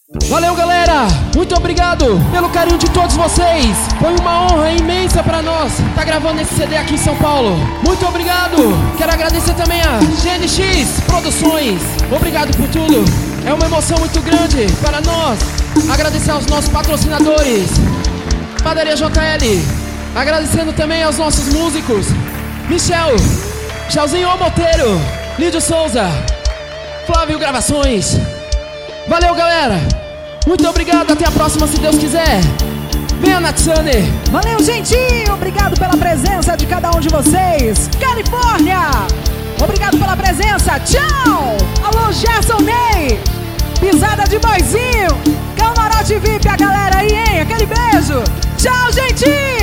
Valeu, galera! Muito obrigado pelo carinho de todos vocês. Foi uma honra imensa pra nós estar gravando esse CD aqui em São Paulo. Muito obrigado! Quero agradecer também a GNX Produções. Obrigado por tudo. É uma emoção muito grande para nós. Agradecer aos nossos patrocinadores, Padaria JL. Agradecendo também aos nossos músicos, Michel, Chalzinho Monteiro, Lídio Souza, Flávio Gravações. Valeu, galera! Muito obrigado, até a próxima, se Deus quiser. Venha, Natsane. Valeu, gentinho! Obrigado pela presença de cada um de vocês. Califórnia! Obrigado pela presença. Tchau! Alô, Gerson Ney! Pisada de boizinho! Camarote VIP, a galera aí, hein? Aquele beijo! Tchau, gentinho!